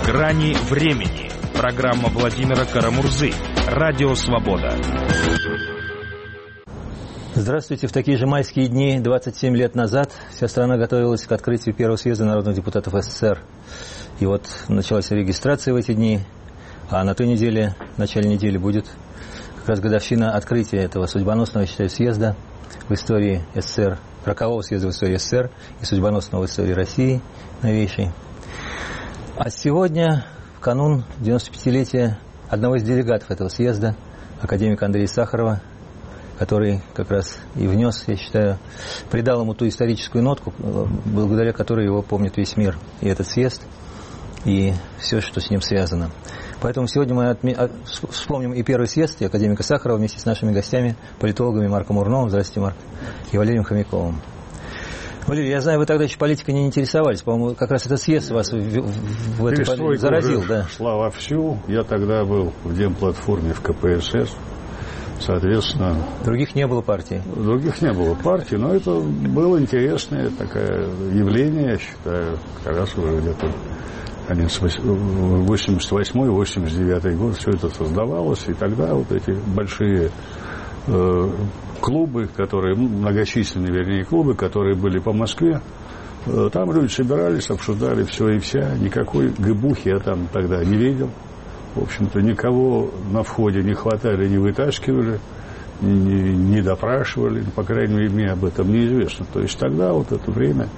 «Грани времени». Программа Владимира Карамурзы. Радио «Свобода». Здравствуйте. В такие же майские дни, 27 лет назад, вся страна готовилась к открытию первого съезда народных депутатов СССР. И вот началась регистрация в эти дни, а на той неделе, в начале недели, будет как раз годовщина открытия этого судьбоносного, я считаю, съезда в истории СССР, 40-го съезда в истории СССР и судьбоносного в истории России, новейшей. А сегодня, в канун 95-летия одного из делегатов этого съезда, академика Андрея Сахарова, который как раз и внес, я считаю, придал ему ту историческую нотку, благодаря которой его помнит весь мир, и этот съезд, и все, что с ним связано. Поэтому сегодня мы вспомним и первый съезд, и академика Сахарова вместе с нашими гостями, политологами Марком Урновым, здравствуйте, Марк, и Валерием Хомяковым. Валерий, я знаю, вы тогда еще политикой не интересовались. По-моему, как раз этот съезд вас в это заразил. Да. Шла вовсю. Я тогда был в демплатформе в КПСС. Соответственно... Других не было партий? Других не было партий, но это было интересное такое явление, я считаю, как раз уже где-то 88-89 год все это создавалось. И тогда вот эти большие... клубы, которые, многочисленные, вернее, клубы, которые были по Москве, там люди собирались, обсуждали все и вся. Никакой гыбухи я там тогда не видел. В общем-то, никого на входе не хватали, не вытаскивали, не допрашивали. По крайней мере, мне об этом неизвестно. То есть тогда вот это время,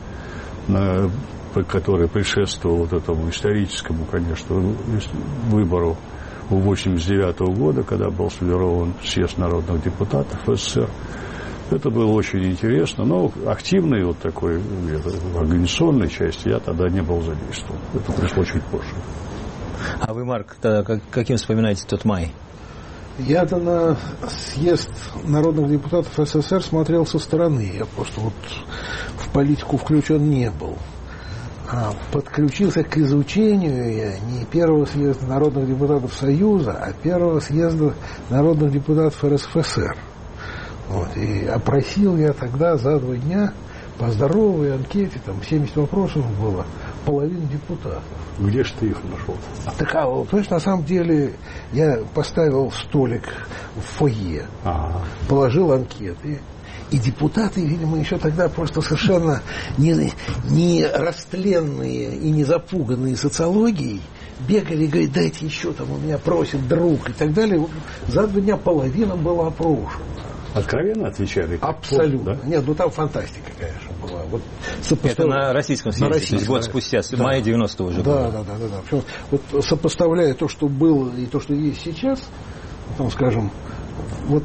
которое предшествовало вот этому историческому, конечно, выбору 1989 года, когда был сформирован съезд народных депутатов СССР. Это было очень интересно, но активной вот такой организационной части я тогда не был задействован. Это пришло чуть позже. А вы, Марк, каким вспоминаете тот май? Я-то на съезд народных депутатов СССР смотрел со стороны. Я просто вот в политику включен не был. Подключился к изучению я не первого съезда народных депутатов Союза, а первого съезда народных депутатов РСФСР. Вот. И опросил я тогда за 2 дня по здоровой анкете, там 70 вопросов было, половину депутатов. Где же ты их нашел? Так, понимаешь, на самом деле я поставил столик в фойе, положил анкеты. И депутаты, видимо, еще тогда просто совершенно не растленные и не запуганные социологией бегали и говорили, дайте еще, там у меня просит друг и так далее. За 2 дня половина была опрошена. Откровенно отвечали? Абсолютно. Да? Нет, там фантастика, конечно, была. Вот это на российском съезде, год спустя, в мае 90-го уже. Да. Причем, вот сопоставляя то, что было и то, что есть сейчас, там, скажем, вот...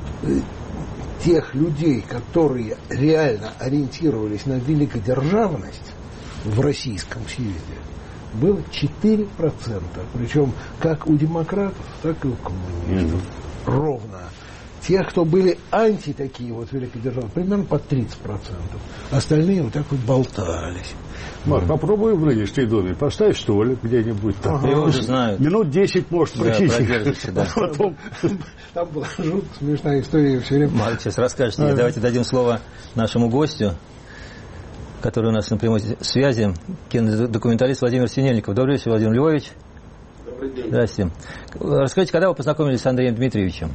тех людей, которые реально ориентировались на великодержавность в Российском съезде, было 4%. Причем как у демократов, так и у коммунистов. Ровно. Тех, кто были анти такие вот великодержавные, примерно по 30%. Остальные вот так вот болтались. Марк, попробуй в нынешней доме, поставь столик где-нибудь там. Его уже знают. Минут 10, может, пройти. Да. Потом... Там была жутко смешная история все время. Марк сейчас расскажет. Давайте дадим слово нашему гостю, который у нас на прямой связи, кинодокументалист Владимир Синельников. Добрый вечер, Владимир Львович. Добрый день. Здравствуйте. Расскажите, когда вы познакомились с Андреем Дмитриевичем?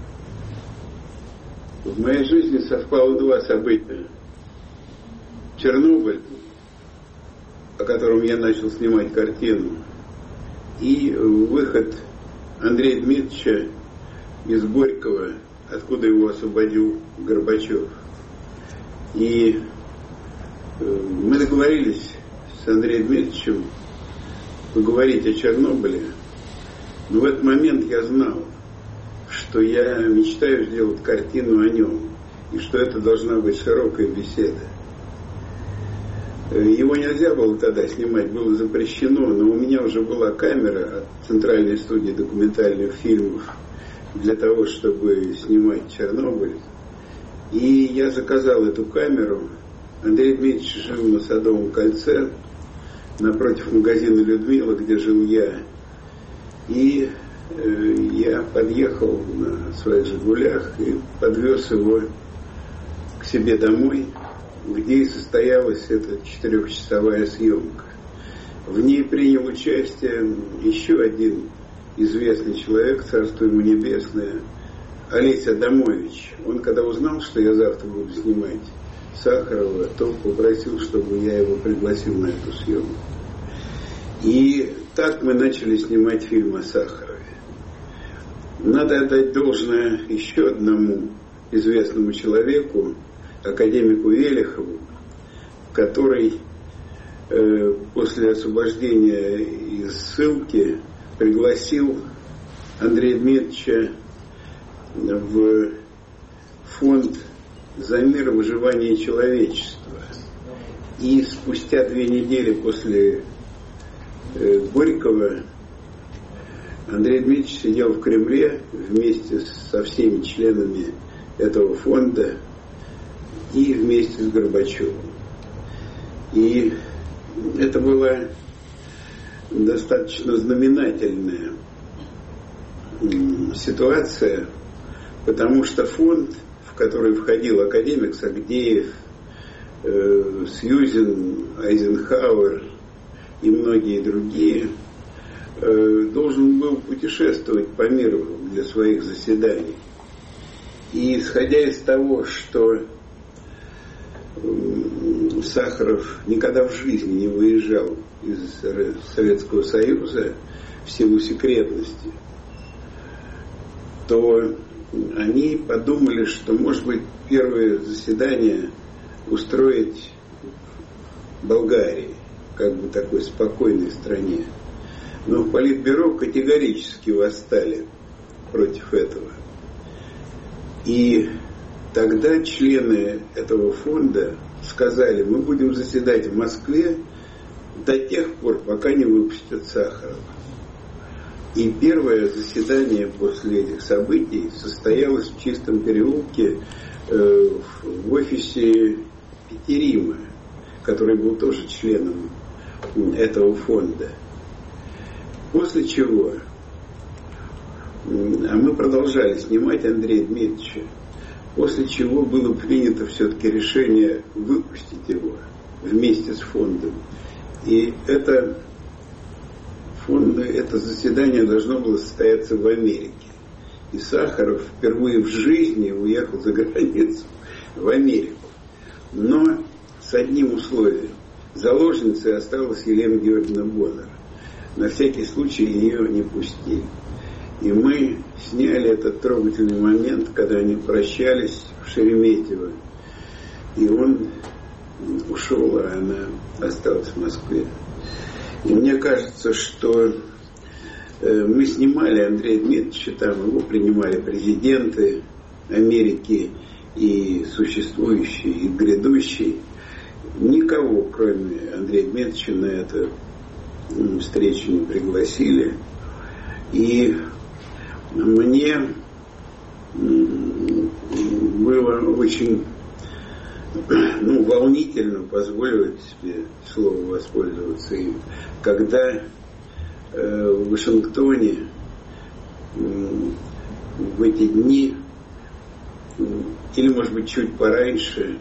В моей жизни совпало 2 события. Чернобыль, о котором я начал снимать картину, и выход Андрея Дмитриевича из Горького, откуда его освободил Горбачев. И мы договорились с Андреем Дмитриевичем поговорить о Чернобыле, но в этот момент я знал, что я мечтаю сделать картину о нем, и что это должна быть широкая беседа. Его нельзя было тогда снимать, было запрещено, но у меня уже была камера от Центральной студии документальных фильмов для того, чтобы снимать Чернобыль. И я заказал эту камеру. Андрей Дмитриевич жил на Садовом кольце, напротив магазина «Людмила», где жил я. И я подъехал на своих «Жигулях» и подвез его к себе домой, где и состоялась эта 4-часовая съемка. В ней принял участие еще один известный человек, царство ему небесное, Олесь Адамович. Он, когда узнал, что я завтра буду снимать Сахарова, то попросил, чтобы я его пригласил на эту съемку. И так мы начали снимать фильм о Сахарове. Надо отдать должное еще одному известному человеку, академику Велихову, который после освобождения из ссылки пригласил Андрея Дмитриевича в фонд «За мир и выживание человечества». И спустя 2 недели после Горького Андрей Дмитриевич сидел в Кремле вместе со всеми членами этого фонда и вместе с Горбачевым. И это была достаточно знаменательная ситуация, потому что фонд, в который входил академик Сагдеев, Сьюзен, Айзенхауэр и многие другие, должен был путешествовать по миру для своих заседаний. И исходя из того, что Сахаров никогда в жизни не выезжал из Советского Союза в силу секретности, то они подумали, что, может быть, первое заседание устроить в Болгарии, как бы такой спокойной стране. Но в Политбюро категорически восстали против этого. И тогда члены этого фонда сказали: мы будем заседать в Москве до тех пор, пока не выпустят Сахарова. И первое заседание после этих событий состоялось в Чистом переулке в офисе Петерима, который был тоже членом этого фонда. После чего, а мы продолжали снимать Андрея Дмитриевича, после чего было принято все-таки решение выпустить его вместе с фондом. И это заседание должно было состояться в Америке. И Сахаров впервые в жизни уехал за границу, в Америку. Но с одним условием. Заложницей осталась Елена Георгиевна Боннер. На всякий случай ее не пустили. И мы сняли этот трогательный момент, когда они прощались в Шереметьево. И он ушел, а она осталась в Москве. И мне кажется, что мы снимали Андрея Дмитриевича, там его принимали президенты Америки, и существующие, и грядущие. Никого, кроме Андрея Дмитриевича, на эту встречу не пригласили. И мне было очень волнительно, позволю себе слово воспользоваться им, когда в Вашингтоне в эти дни, или, может быть, чуть пораньше,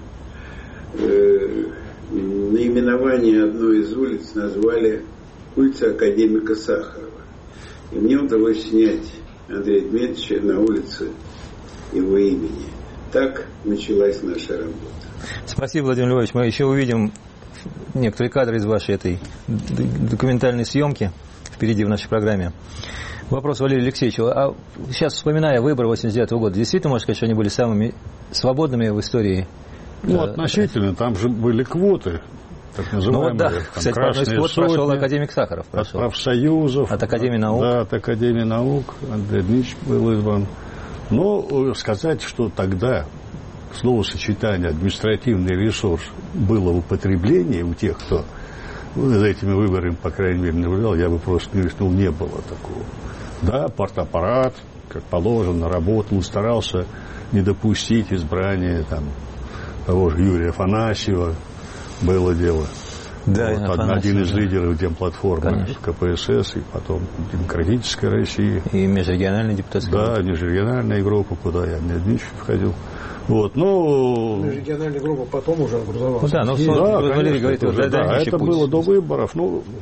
наименование одной из улиц назвали улица академика Сахарова. И мне удалось снять Андрея Дмитриевича на улице его имени. Так началась наша работа. Спасибо, Владимир Львович. Мы еще увидим некоторые кадры из вашей этой документальной съемки впереди в нашей программе. Вопрос Валерию Алексеевичу. А сейчас, вспоминая выборы 89-го года, действительно, можно сказать, что они были самыми свободными в истории? Относительно. Там же были квоты, так называемые. Да, кстати, красные квот сотни, прошел академик Сахаров. От профсоюзов. От Академии наук. Да, от Академии наук. Андрей Дмитриевич был избран. Но сказать, что тогда словосочетание «административный ресурс» было в употреблении у тех, кто за этими выборами, по крайней мере, наблюдал, я бы просто не рискнул, не было такого. Да, партаппарат, как положено, работал, старался не допустить избрания того же Юрия Афанасьева, было дело. Да, один из лидеров демплатформы КПСС и потом Демократической России. И межрегиональная депутатская группа. Да, межрегиональная группа, куда я Дмитриевич входил. Межрегиональная группа потом уже образовалась. Валерий говорит, это было до выборов.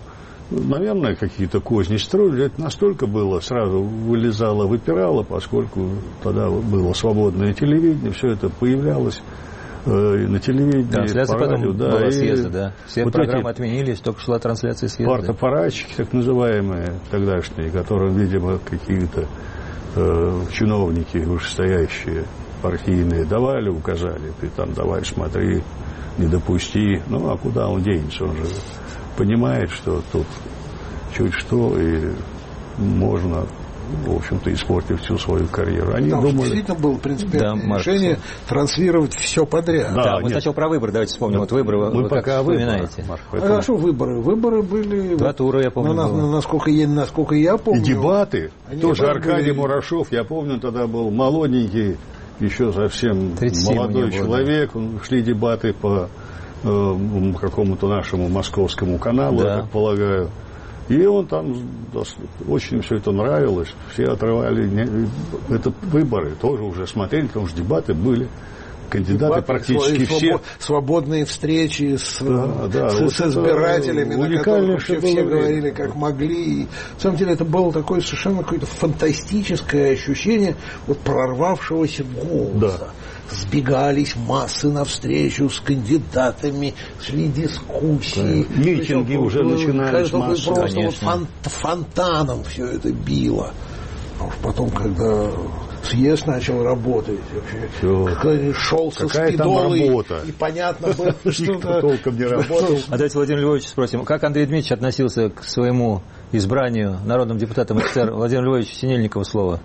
наверное, какие-то козни строили. Это настолько было, сразу вылезало, выпирало, поскольку тогда было свободное телевидение, все это появлялось на телевидении, трансляция по радио. потом была съезда, да. Все вот программы отменились, только шла трансляция съезда. Партаппаратчики, так называемые, тогдашние, которым, видимо, какие-то чиновники вышестоящие, партийные, давали указания, ты там давай смотри, не допусти. Ну, а куда он денется? Он же понимает, что тут чуть что, и можно, в общем-то, испортить всю свою карьеру. Они думали... действительно было принципиальное решение транслировать все подряд. Да, вот сначала про выборы, давайте вспомним. Вот выборы, вы как вспоминаете? А что выборы? Выборы были... 2 тура, я помню. Насколько я помню. И дебаты. Тоже Аркадий Мурашов, я помню, тогда был молоденький, еще совсем молодой человек. Шли дебаты по какому-то нашему московскому каналу, я так полагаю. И он там, очень все это нравилось, все отрывали. Это выборы тоже уже смотрели, потому что дебаты были. Кандидаты дебаты, практически все. Свободные встречи с избирателями, на которых все говорили, как могли. И, на самом деле, это было такое совершенно какое-то фантастическое ощущение вот прорвавшегося голоса. Да. Сбегались массы навстречу с кандидатами, шли дискуссии. Митинги уже начинались массово. Просто вот фонтаном все это било. А уж потом, когда съезд начал работать, вообще шел со спидолой, и понятно было, что толком не работал. А давайте Владимир Львович спросим, как Андрей Дмитриевич относился к своему избранию народным депутатом СССР? Владимир Львович, Синельникову слово.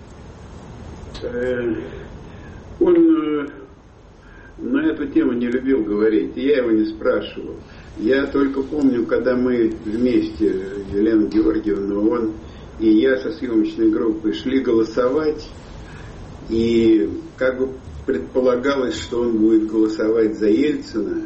Он на эту тему не любил говорить, я его не спрашивал. Я только помню, когда мы вместе, Елена Георгиевна, он и я со съемочной группой шли голосовать, и как бы предполагалось, что он будет голосовать за Ельцина,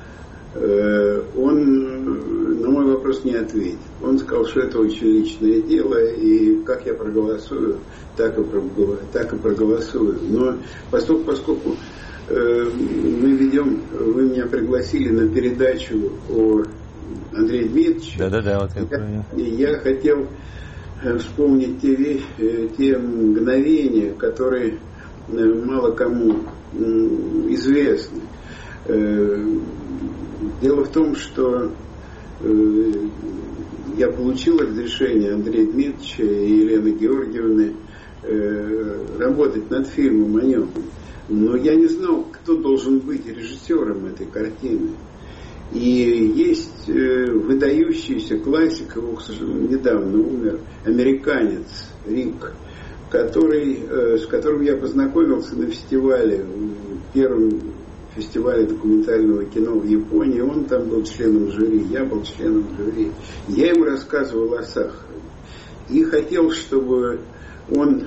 он на мой вопрос не ответил. Он сказал, что это очень личное дело, и как я проголосую, так и проголосую. Но поскольку мы ведем, вы меня пригласили на передачу о Андрее Дмитриевиче, вот я хотел вспомнить те мгновения, которые мало кому известны. Дело в том, что я получил разрешение Андрея Дмитриевича и Елены Георгиевны работать над фильмом о нем. Но я не знал, кто должен быть режиссером этой картины. И есть выдающийся классик, его, к сожалению, недавно умер, американец Рик, с которым я познакомился на фестивале, первом фестивале документального кино в Японии. Он там был членом жюри, я был членом жюри. Я ему рассказывал о Сахарове. И хотел, чтобы он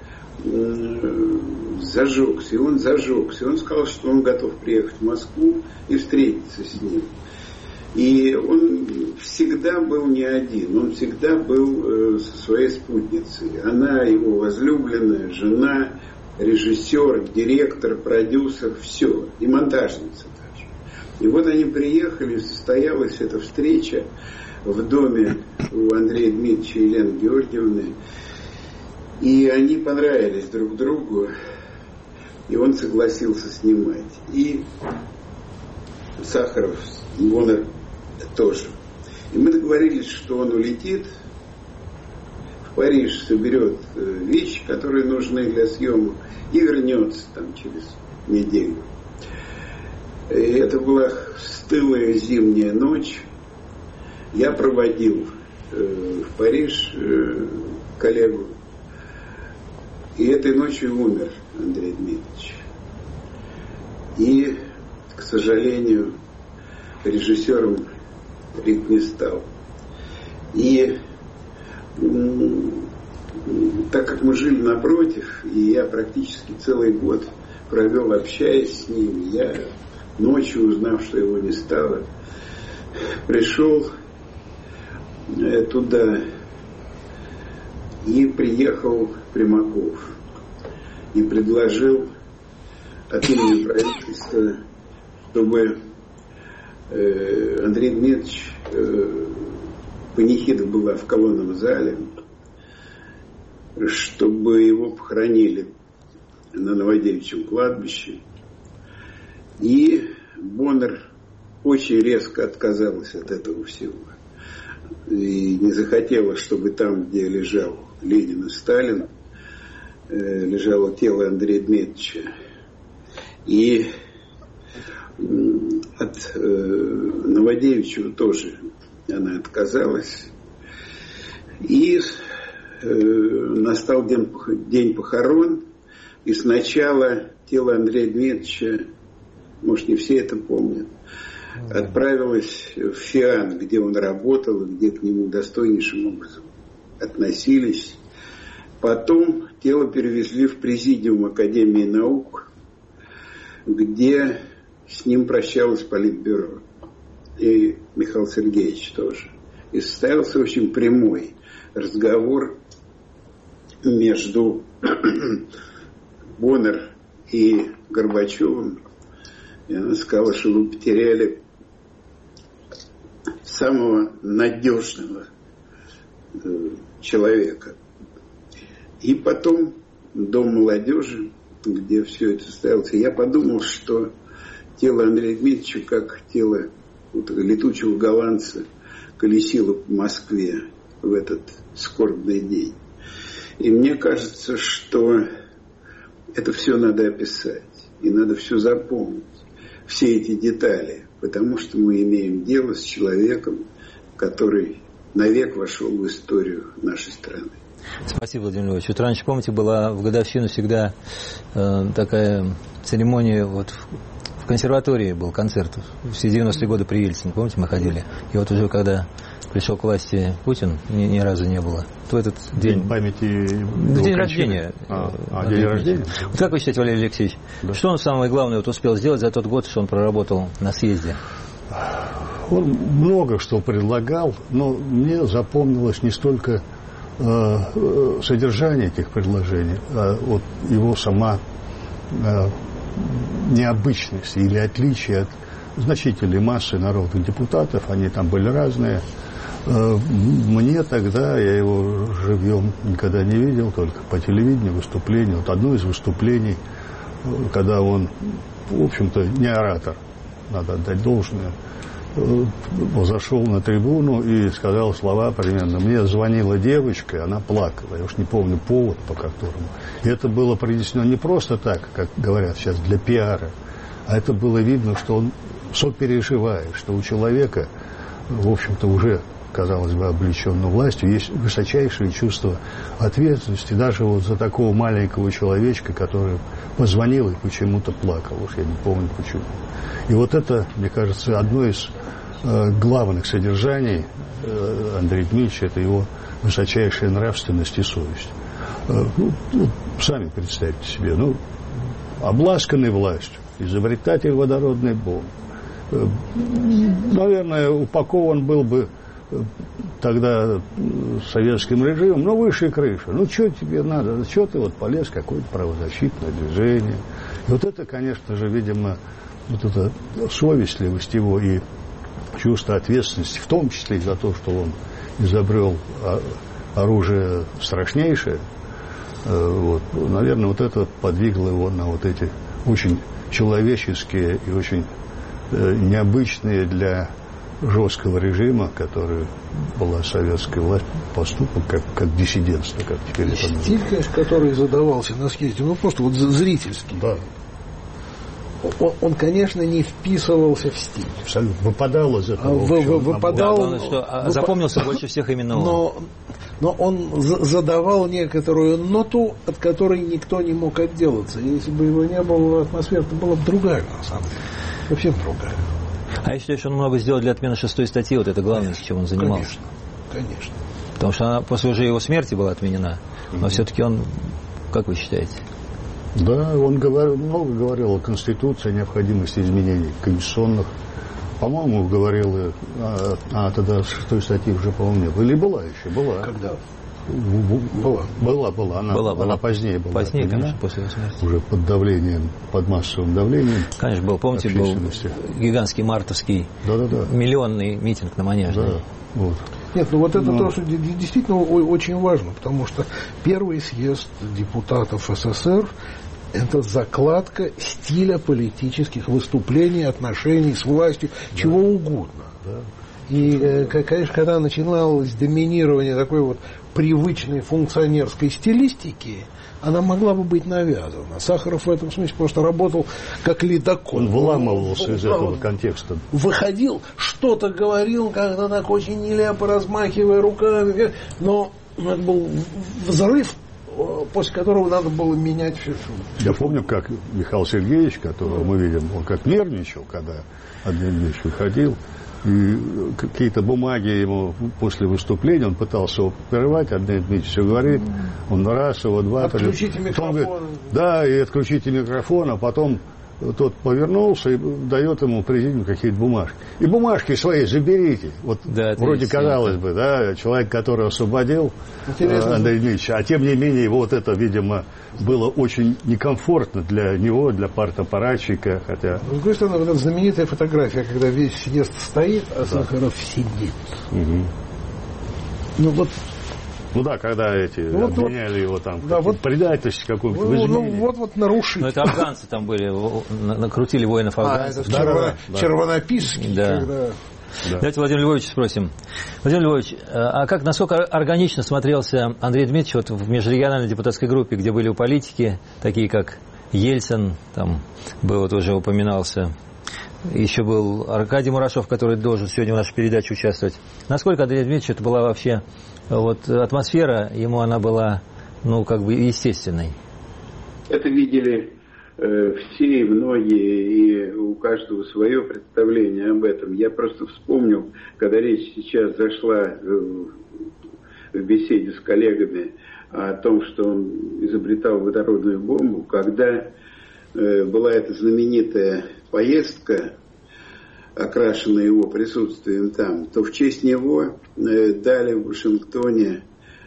зажегся. И он зажегся. Он сказал, что он готов приехать в Москву и встретиться с ним. И он всегда был не один. Он всегда был со своей спутницей. Она его возлюбленная, жена, режиссер, директор, продюсер, все. И монтажница даже. И вот они приехали, состоялась эта встреча в доме у Андрея Дмитриевича и Елены Георгиевны. И они понравились друг другу, и он согласился снимать. И Сахаров, Гонор тоже. И мы договорились, что он улетит в Париж, соберет вещи, которые нужны для съемок, и вернется там через неделю. И это была стылая зимняя ночь. Я проводил в Париж коллегу. И этой ночью умер Андрей Дмитриевич. И, к сожалению, режиссером Рик не стал. И так как мы жили напротив, и я практически целый год провел, общаясь с ним, я ночью, узнав, что его не стало, пришел туда и приехал Примаков и предложил от имени правительства, чтобы Андрей Дмитриевич панихида была в колонном зале, чтобы его похоронили на Новодевичьем кладбище. И Боннер очень резко отказалась от этого всего. И не захотела, чтобы там, где лежал Ленин и Сталин, лежало тело Андрея Дмитриевича. И от Новодевичьего тоже она отказалась. И настал день похорон, и сначала тело Андрея Дмитриевича, может, не все это помнят, отправилось в ФИАН, где он работал, где к нему достойнейшим образом относились. Потом тело перевезли в президиум Академии наук, где с ним прощалось Политбюро. И Михаил Сергеевич тоже. И состоялся очень прямой разговор между Боннер и Горбачевым. И она сказала, что вы потеряли самого надежного человека. И потом Дом молодежи, где все это состоялось. И я подумал, что тело Андрея Дмитриевича, как тело летучего голландца, колесило по Москве в этот скорбный день. И мне кажется, что это все надо описать. И надо все запомнить. Все эти детали. Потому что мы имеем дело с человеком, который навек вошел в историю нашей страны. Спасибо, Владимир Львович. Вот раньше, помните, была в годовщину всегда такая церемония, вот в консерватории был концерт, все 90-е годы при Ельцине, помните, мы ходили. И вот уже когда пришел к власти Путин, ни разу не было. То этот день памяти... День рождения. День рождения? Вот как вы считаете, Валерий Алексеевич, да, что он самое главное вот успел сделать за тот год, что он проработал на съезде? Он много что предлагал, но мне запомнилось не столько содержание этих предложений, а вот его сама необычность или отличие от значительной массы народных депутатов. Они там были разные. Мне тогда, я его живьем никогда не видел, только по телевидению выступление. Вот одно из выступлений, когда он, в общем-то, не оратор, надо отдать должное, зашел на трибуну и сказал слова примерно: мне звонила девочка, и она плакала. Я уж не помню повод, по которому. И это было произнесено не просто так, как говорят сейчас, для пиара, а это было видно, что он сопереживает, что у человека, в общем-то, уже, казалось бы, облеченного властью, есть высочайшее чувство ответственности даже вот за такого маленького человечка, который позвонил и почему-то плакал. Уж я не помню почему. И вот это, мне кажется, одно из главных содержаний Андрея Дмитриевича, это его высочайшая нравственность и совесть. Сами представьте себе, обласканный властью, изобретатель водородной бомбы. Наверное, упакован был бы тогда советским режимом, но выше крыши. Что тебе надо? Что ты вот полез в какое-то правозащитное движение? И вот это, конечно же, видимо, вот эта совестливость его и чувство ответственности, в том числе и за то, что он изобрел оружие страшнейшее, наверное, вот это подвигло его на вот эти очень человеческие и очень необычные для жесткого режима, который была советская власть, поступок как диссидентство, как теперь это называется. Стиль, конечно, который задавался на съезде, просто вот зрительский. Да. Он, конечно, не вписывался в стиль. Абсолютно. Выпадал из этого. Запомнился больше всех именно он. Но он задавал некоторую ноту, от которой никто не мог отделаться. И если бы его не было, атмосфера-то была бы другая, на самом деле. Совсем другая. А я считаю, что он много сделал для отмены 6-й статьи, вот это главное, чем он занимался. Конечно. Потому что она после уже его смерти была отменена. Но все-таки он, как вы считаете? Да, он много говорил о Конституции, о необходимости изменений конституционных По-моему, говорил, тогда в той статье уже, по-моему, не было. Или была еще? Была. Когда? Была. Она позднее была. Позднее, конечно, после его смерти. Уже под давлением, под массовым давлением. Конечно, был, помните, был гигантский мартовский миллионный митинг на Манежной. Да, вот. Нет, ну вот это тоже действительно очень важно, потому что первый съезд депутатов СССР – это закладка стиля политических выступлений, отношений с властью, чего угодно. Да. И, конечно, когда начиналось доминирование такой вот привычной функционерской стилистики, она могла бы быть навязана. Сахаров в этом смысле просто работал как ледокол. Он выламывался из этого контекста. Выходил, что-то говорил, как-то так очень нелепо размахивая руками, но это был взрыв, после которого надо было менять все. Я помню, как Михаил Сергеевич, которого мы видим, он как нервничал, когда Андрей Дмитриевич выходил, и какие-то бумаги ему после выступления, он пытался его прерывать, Андрей Дмитриевич все говорит, он раз, его два. Отключите микрофон. Говорит, да, и отключите микрофон, а потом тот повернулся и дает ему президенту какие-то бумажки. И бумажки свои заберите. Вот да, вроде казалось бы, да, человек, который освободил Андрея Дмитриевича, а тем не менее вот это, видимо, было очень некомфортно для него, для партаппаратчика, хотя... С другой стороны, вот эта знаменитая фотография, когда весь съезд стоит, а Сахаров сидит. Угу. Ну вот... Ну да, когда обвиняли его там, предательство какое-то. Вот нарушили. Ну это афганцы там были, накрутили воинов афганцев. Червонописский, когда... Да. Давайте Владимир Львович спросим. Владимир Львович, а насколько органично смотрелся Андрей Дмитриевич вот в межрегиональной депутатской группе, где были политики, такие как Ельцин, там был, тоже упоминался, еще был Аркадий Мурашов, который должен сегодня в нашей передаче участвовать. Насколько Андрей Дмитриевич это была вообще вот атмосфера, ему она была, ну, как бы естественной? Это видели все и многие, и у каждого свое представление об этом. Я просто вспомнил, когда речь сейчас зашла в беседе с коллегами о том, что он изобретал водородную бомбу, когда была эта знаменитая поездка, окрашенная его присутствием там, то в честь него дали в Вашингтоне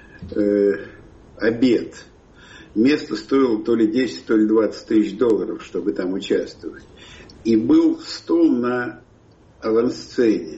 обед. Место стоило то ли 10, то ли 20 тысяч долларов, чтобы там участвовать. И был стол на авансцене,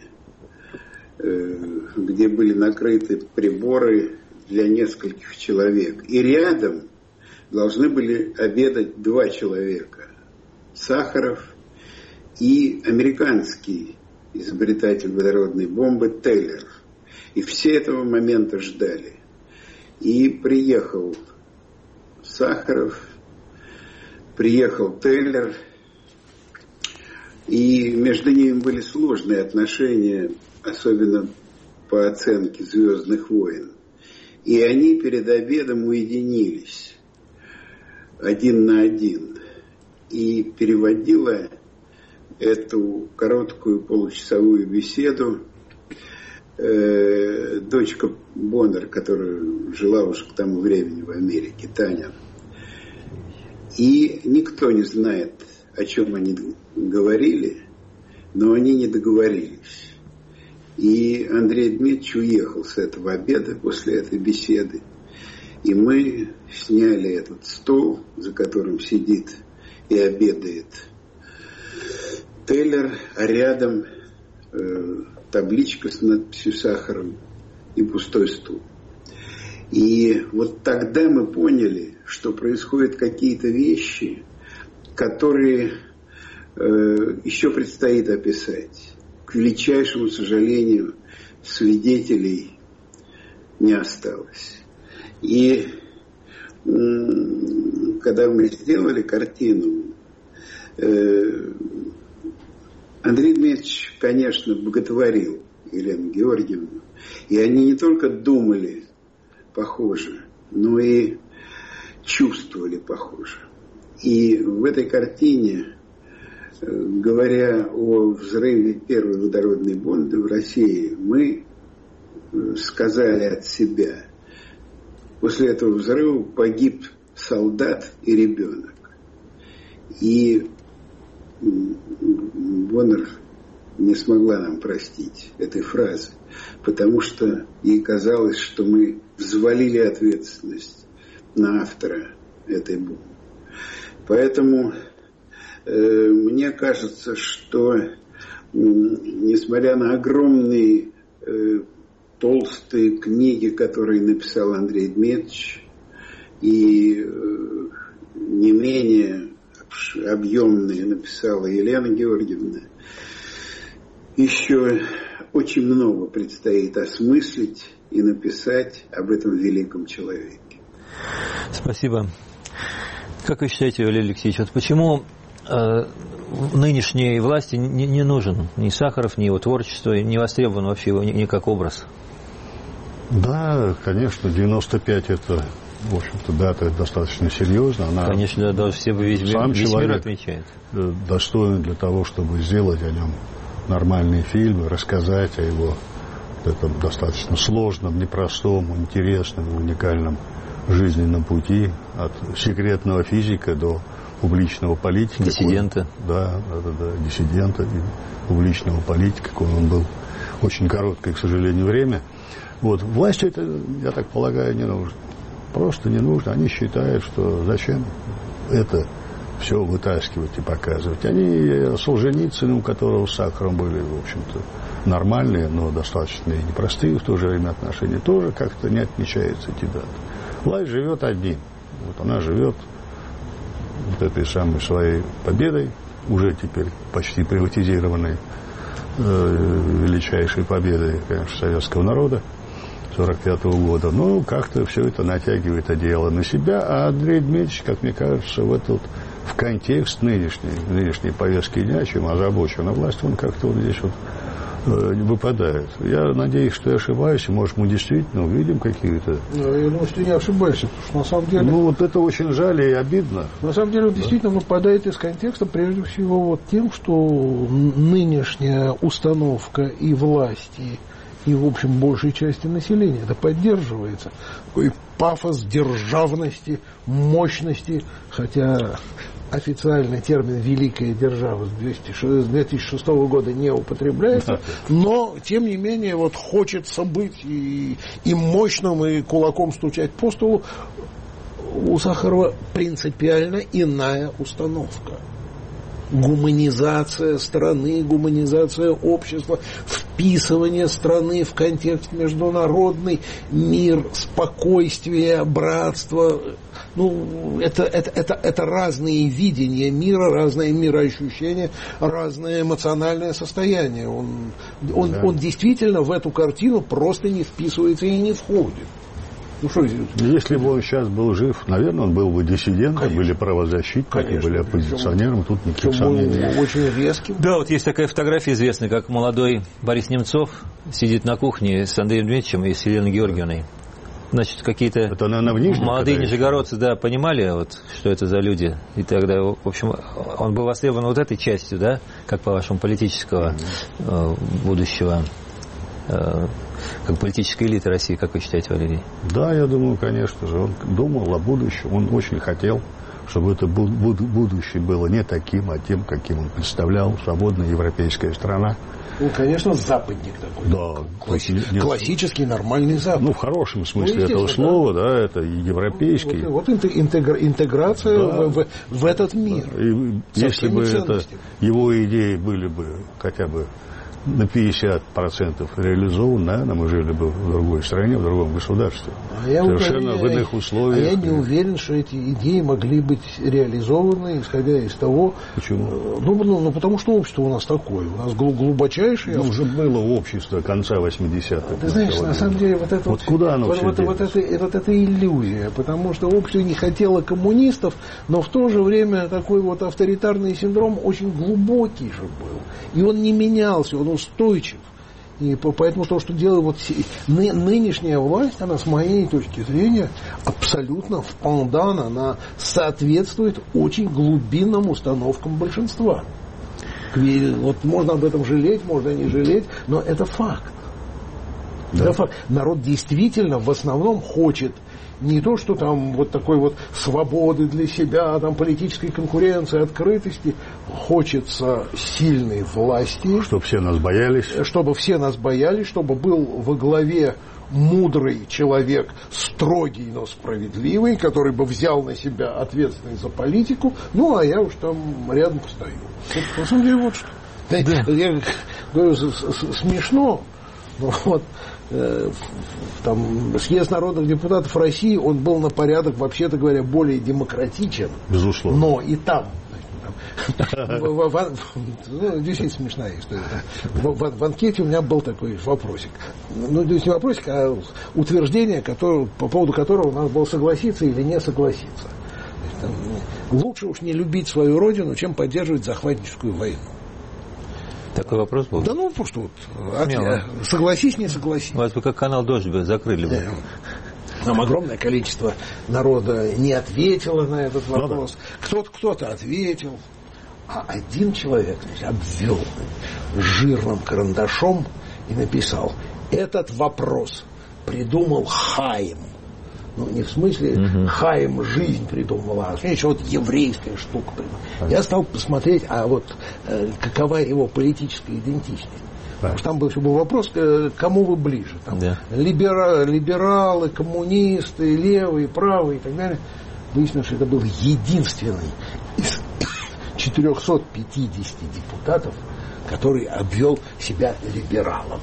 где были накрыты приборы для нескольких человек. И рядом должны были обедать 2 человека. Сахаров и американский изобретатель водородной бомбы Тейлор. И все этого момента ждали. И приехал Сахаров, приехал Тейлор, и между ними были сложные отношения, особенно по оценке «Звездных войн». И они перед обедом уединились 1 на 1. И переводила эту короткую получасовую беседу дочка Боннер, которая жила уже к тому времени в Америке, Таня. И никто не знает, о чем они говорили, но они не договорились. И Андрей Дмитриевич уехал с этого обеда после этой беседы. И мы сняли этот стол, за которым сидит и обедает Тейлор, а рядом табличка с надписью «Сахаром» и пустой стул. И вот тогда мы поняли, что происходят какие-то вещи, которые еще предстоит описать. К величайшему сожалению, свидетелей не осталось. И когда мы сделали картину, Андрей Дмитриевич, конечно, боготворил Елену Георгиевну. И они не только думали похоже, но и чувствовали похоже. И в этой картине, говоря о взрыве первой водородной бомбы в России, мы сказали от себя: после этого взрыва погиб солдат и ребенок. И Боннер не смогла нам простить этой фразы, потому что ей казалось, что мы взвалили ответственность на автора этой бомбы. Поэтому мне кажется, что несмотря на огромные толстые книги, которые написал Андрей Дмитриевич, и не менее объемные написала Елена Георгиевна, еще очень много предстоит осмыслить и написать об этом великом человеке. Спасибо. Как вы считаете, Валерий Алексеевич, вот почему нынешней власти не нужен ни Сахаров, ни его творчество, не востребован вообще его ни как образ? Да, конечно, 95 это, в общем-то, дата достаточно серьезная. Она, конечно, да, все весь мир отмечает. Достоин для того, чтобы сделать о нем нормальные фильмы, рассказать о его этом достаточно сложном, непростом, интересном, уникальном жизненном пути, от секретного физика до публичного политика. Диссидента. Да, диссидента и публичного политика, какой он был. Очень короткое, к сожалению, время. Вот. Власти это, я так полагаю, не нужно. Просто не нужно. Они считают, что зачем это все вытаскивать и показывать. Они Солженицын, у которого с Сахаром были, в общем-то, нормальные, но достаточно и непростые в то же время отношения, тоже как-то не отмечается эти даты. Власть живет одним. Вот она живет вот этой самой своей победой, уже теперь почти приватизированной, величайшей победой, конечно, советского народа 1945 года. Ну, как-то все это натягивает одеяло на себя, а Андрей Дмитриевич, как мне кажется, в контекст нынешней повестки дня, чем озабочена власть, он как-то вот здесь вот выпадает. Я надеюсь, что я ошибаюсь, и, может, мы действительно увидим какие-то... Я думаю, что не ошибаешься, потому что на самом деле... Ну, вот это очень жаль и обидно. На самом деле, он действительно выпадает из контекста, прежде всего, вот тем, что нынешняя установка и власти, и, в общем, большей части населения это поддерживается. Такой пафос державности, мощности, хотя... Официальный термин «великая держава» с 2006 года не употребляется, но, тем не менее, вот хочется быть и мощным, и кулаком стучать по столу. У Сахарова принципиально иная установка. Гуманизация страны, гуманизация общества, вписывание страны в контекст международный, мир, спокойствие, братство. Ну, это разные видения мира, разное мироощущение, разное эмоциональное состояние. Он действительно в эту картину просто не вписывается и не входит. Ну, что здесь? Если бы он сейчас был жив, наверное, он был бы диссидентом, были правозащитниками, были оппозиционером, тут никаких сомнений нет. Очень резким. Да, вот есть такая фотография известная, как молодой Борис Немцов сидит на кухне с Андреем Дмитриевичем и с Еленой Георгиевной. Значит, какие-то это, наверное, молодые нижегородцы, да, понимали, вот, что это за люди. И тогда, в общем, он был востребован вот этой частью, да, как по-вашему, политического будущего, как политической элиты России, как вы считаете, Валерий? Да, я думаю, конечно же. Он думал о будущем, он очень хотел, чтобы это будущее было не таким, а тем, каким он представлял, свободная европейская страна. Ну, конечно, западник такой. Да. Классический, нормальный Запад. Ну, в хорошем смысле этого слова, да, это европейский. Вот интеграция в этот мир. И если бы его идеи были бы хотя бы на 50% реализован, наверное, мы жили бы в другой стране, в другом государстве. Совершенно в иных условиях. А я не уверен, что эти идеи могли быть реализованы, исходя из того... Почему? Ну, потому что общество у нас такое. У нас глубочайшее... Уже было общество конца 80-х. Ты знаешь, на самом деле, вот эта иллюзия. Потому что общество не хотело коммунистов, но в то же время такой вот авторитарный синдром очень глубокий же был. И он не менялся, он устойчив. И поэтому то, что делает вот нынешняя власть, она, с моей точки зрения, абсолютно в пандан, она соответствует очень глубинным установкам большинства. Вот можно об этом жалеть, можно не жалеть, но это факт. Да. Это факт. Народ действительно в основном хочет не то, что там вот такой вот свободы для себя, там политической конкуренции, открытости. хочется сильной власти. Чтобы все нас боялись. Чтобы был во главе мудрый человек, строгий, но справедливый, который бы взял на себя ответственность за политику, ну, а я уж там рядом постою. На самом деле, вот что. Да. Я говорю, смешно, но вот там съезд народных депутатов России, он был на порядок, вообще-то говоря, более демократичен. Безусловно. Но и там действительно смешная история. В анкете у меня был такой вопросик. Ну, то есть не вопросик, а утверждение, по поводу которого надо было согласиться или не согласиться. Лучше уж не любить свою родину, чем поддерживать захватническую войну. Такой вопрос был? Да ну, просто вот согласись, не согласись. У вас бы как канал «Дождь» бы закрыли бы. Нам огромное количество народа не ответило на этот вопрос. Кто-то ответил. А один человек обвел жирным карандашом и написал: этот вопрос придумал Хаим. Ну, не в смысле Хаим жизнь придумала, а еще вот еврейская штука придумала. Я стал посмотреть, а вот какова его политическая идентичность. Потому что там был вопрос, кому вы ближе. Там, либералы, коммунисты, левые, правые и так далее. Выяснилось, что это был единственный из 450 депутатов, который обвел себя либералом.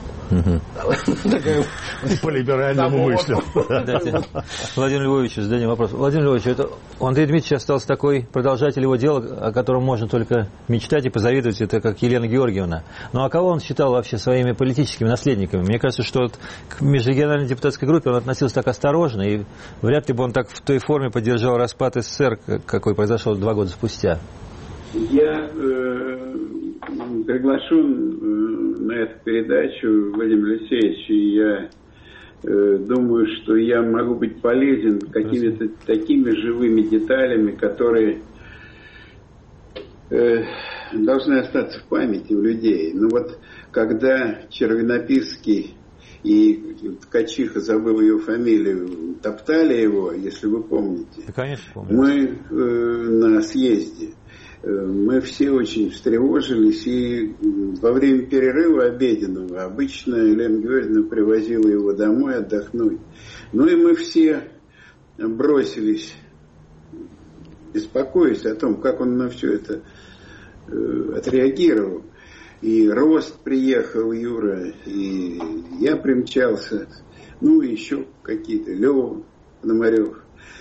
По-либеральному мыслям. Владимир Львович, зададим вопрос. Владимир Львович, это у Андрея Дмитриевича остался такой продолжатель его дела, о котором можно только мечтать и позавидовать, это как Елена Георгиевна. Ну а кого он считал вообще своими политическими наследниками? Мне кажется, что к межрегиональной депутатской группе он относился так осторожно, и вряд ли бы он так в той форме поддержал распад СССР, какой произошел 2 года спустя. Я приглашен на эту передачу, Владимир Алексеевич, и я думаю, что я могу быть полезен какими-то такими живыми деталями, которые должны остаться в памяти у людей. Ну вот, когда Червенописский и Ткачиха, забыл ее фамилию, топтали его, если вы помните. Да, конечно, помню. Мы на съезде. Мы все очень встревожились, и во время перерыва обеденного обычно Елена Георгиевна привозила его домой отдохнуть. Ну и мы все бросились, беспокоясь о том, как он на все это отреагировал. И Рост приехал, Юра, и я примчался, ну и еще какие-то, Лёва Пономарёв.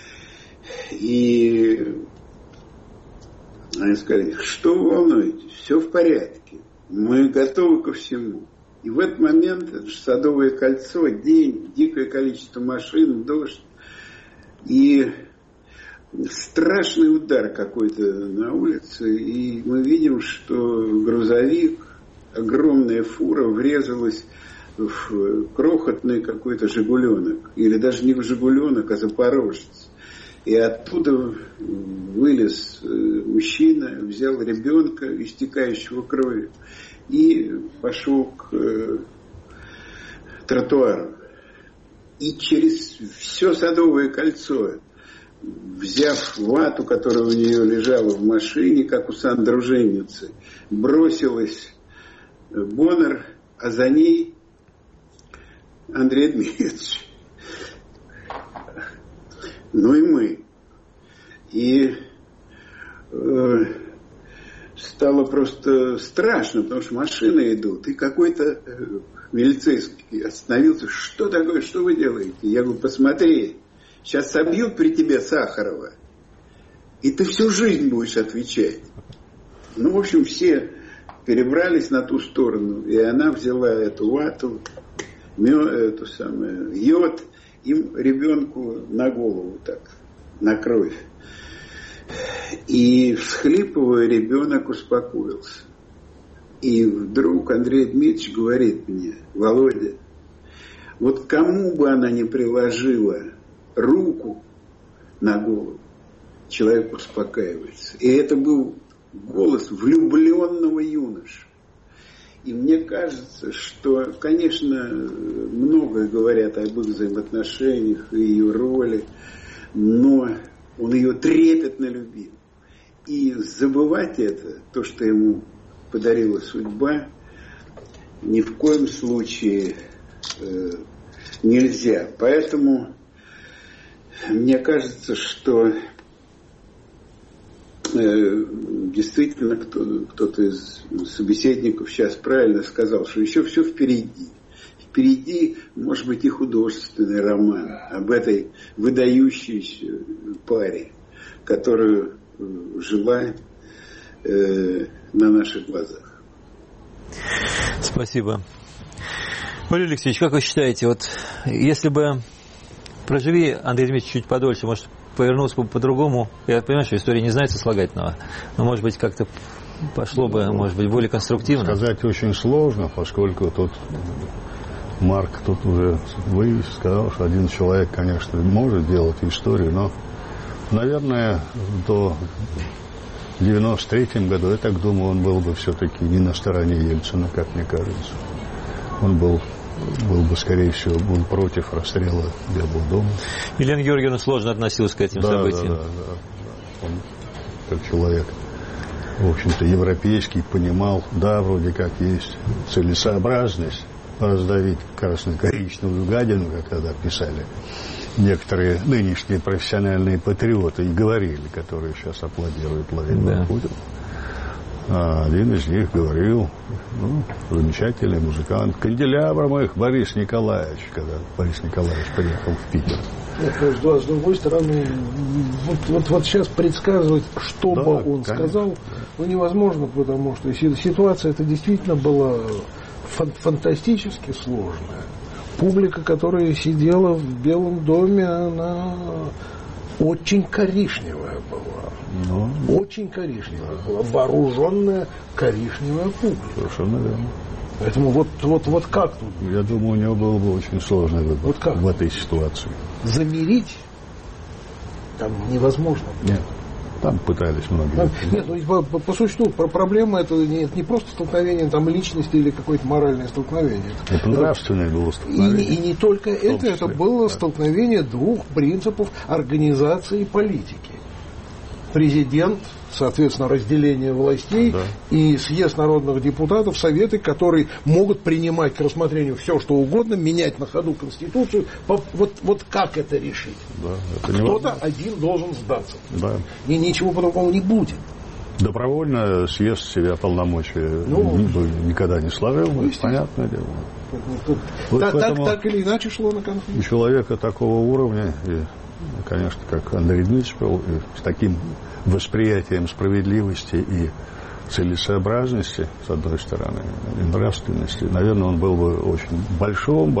И они сказали: что вы волнуетесь, все в порядке, мы готовы ко всему. И в этот момент, это же Садовое кольцо, день, дикое количество машин, дождь, и страшный удар какой-то на улице, и мы видим, что грузовик, огромная фура врезалась в крохотный какой-то «Жигуленок», или даже не в «Жигуленок», а «Запорожец». И оттуда вылез мужчина, взял ребенка, истекающего кровью, и пошел к тротуару. И через все Садовое кольцо, взяв вату, которая у нее лежала в машине, как у сандруженицы, бросилась Боннер, а за ней Андрей Дмитриевич. Ну и мы. И стало просто страшно, потому что машины идут, и какой-то милицейский остановился: что такое, что вы делаете? Я говорю: посмотри, сейчас собьют при тебе Сахарова, и ты всю жизнь будешь отвечать. Ну, в общем, все перебрались на ту сторону, и она взяла эту вату, эту самую йод, им ребенку на голову так, на кровь. И, всхлипывая, ребенок успокоился. И вдруг Андрей Дмитриевич говорит мне: Володя, вот кому бы она ни приложила руку на голову, человек успокаивается. И это был голос влюбленного юноши. И мне кажется, что, конечно, много говорят об их взаимоотношениях и ее роли, но он ее трепетно любил. И забывать это, то, что ему подарила судьба, ни в коем случае нельзя. Поэтому мне кажется, что действительно кто-то из собеседников сейчас правильно сказал, что еще все впереди. Впереди, может быть, и художественный роман об этой выдающейся паре, которую жила на наших глазах. Спасибо. Валерий Алексеевич, как вы считаете, вот если бы проживи Андрей Дмитриевич чуть подольше, может, повернулся бы по-другому? Я понимаю, что история не знает сослагательного, но, может быть, как-то пошло бы, может быть, более конструктивно? Сказать очень сложно, поскольку тут Марк тут уже сказал, что один человек, конечно, может делать историю, но, наверное, до 93-м году, я так думаю, он был бы все-таки не на стороне Ельцина, как мне кажется. Он был бы, скорее всего, был против расстрела Белого дома. Елена Георгиевна сложно относилась к этим событиям. Да. Он, как человек, в общем-то, европейский, понимал, да, вроде как есть целесообразность раздавить красно-коричневую гадину, как тогда писали некоторые нынешние профессиональные патриоты и говорили, которые сейчас аплодируют Владимиру Путину. А один из них говорил, замечательный музыкант, канделябром их Борис Николаевич, когда Борис Николаевич приехал в Питер. С другой стороны, вот сейчас предсказывать, что бы он сказал, невозможно, потому что ситуация это действительно была фантастически сложная. Публика, которая сидела в Белом доме, она очень коричневая была. Очень коричневая была. Вооруженная коричневая публика. Совершенно верно. Поэтому вот как тут? Я думаю, у него было бы очень сложный выбор в этой ситуации. Замирить там невозможно. Нет. Там пытались многие. Нет, по существу проблема это не просто столкновение там личности или какое-то моральное столкновение. Это нравственное было столкновение. И не только это было столкновение двух принципов организации и политики. Президент, соответственно, разделение властей, и съезд народных депутатов, советы, которые могут принимать к рассмотрению все, что угодно, менять на ходу Конституцию. Вот как это решить? Это кто-то один должен сдаться. И ничего по-другому не будет. Добровольно съезд себя полномочия никогда не сложил, понятное дело. Так или иначе шло на конфликт. У человека такого уровня, и, конечно, как Андрей Дмитриевич был, и с таким восприятием справедливости и целесообразности, с одной стороны, и нравственности, наверное, он был бы очень большом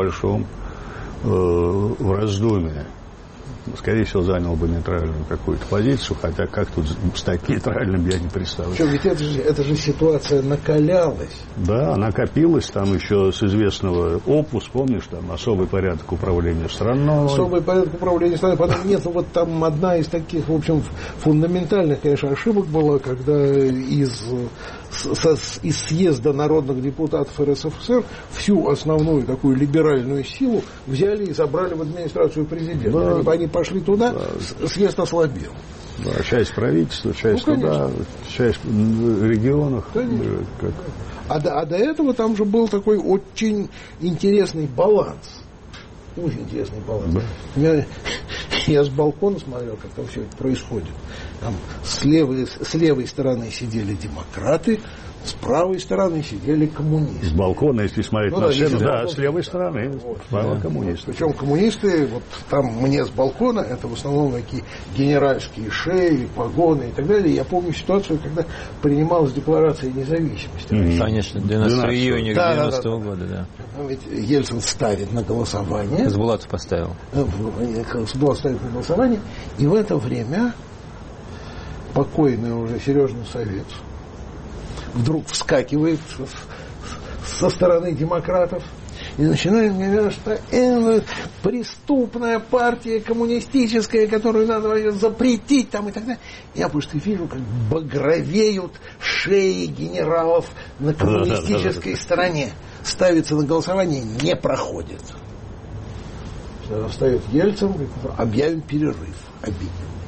в раздумье. Скорее всего, занял бы нейтральную какую-то позицию, хотя как тут стать нейтральным, я не представляю. Что, ведь это же ситуация накалялась. Да, накопилась там еще с известного опус, помнишь, там особый порядок управления страной. Особый порядок управления страной. Потом нет, вот там одна из таких, в общем, фундаментальных, конечно, ошибок была, когда из съезда народных депутатов РСФСР всю основную такую либеральную силу взяли и забрали в администрацию президента. Они пошли туда, съезд ослабел. Да, часть правительства, часть туда, часть в регионах. А до этого там же был такой очень интересный баланс. Очень интересный баланс. Я с балкона смотрел, как там все это происходит. Там с левой стороны сидели демократы, с правой стороны сидели коммунисты. С балкона, если смотреть на сцену, с левой стороны справа коммунисты. Причем коммунисты, вот там мне с балкона, это в основном такие генеральские шеи, погоны и так далее. Я помню ситуацию, когда принималась декларация независимости. Конечно, 12 июня 90-го года, да. Ведь Ельцин ставит на голосование. Хасбулатов поставил. Хасбулатов ставит на голосование. И в это время покойный уже Сережный Совет вдруг вскакивает со стороны демократов и начинает говорить, что это преступная партия коммунистическая, которую надо запретить там и так далее. Я просто вижу, как багровеют шеи генералов на коммунистической стороне. Ставится на голосование, не проходит. Встает Ельцин, говорит, объявим перерыв, обидим.